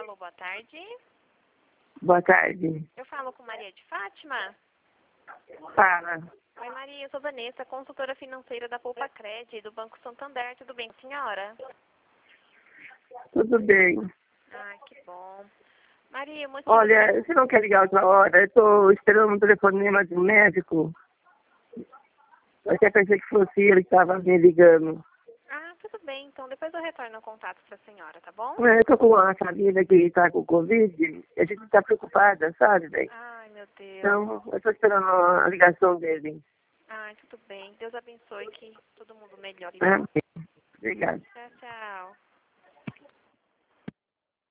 Alô, boa tarde. Boa tarde. Eu falo com Maria de Fátima. Fala. Oi, Maria, eu sou Vanessa, consultora financeira da Poupa Cred, do Banco Santander. Tudo bem, senhora? Tudo bem. Ah, que bom. Maria, o motivo... Olha, você não quer ligar outra hora? Eu estou esperando um telefonema de um médico. Eu até pensei que fosse ele que estava me ligando. Ah, tudo bem. Então, depois eu retorno o contato para a senhora, tá bom? Eu estou com uma família que está com Covid e a gente está preocupada, sabe, bem? Ai, meu Deus. Então, eu estou esperando a ligação dele. Ai, tudo bem. Deus abençoe que todo mundo melhore. Amém. Obrigada. Tchau, tchau.